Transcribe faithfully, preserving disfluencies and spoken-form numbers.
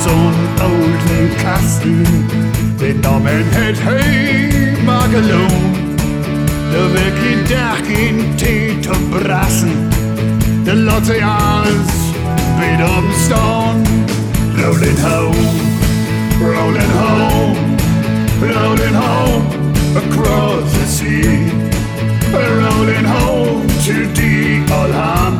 zo'n oude kasten. Den dommen het høy magelon. Der virkelig der geen te te brassen. Der lotte alles bid om stånd. Rolling home, rolling home, rolling home across the sea. Rolling home to the old home.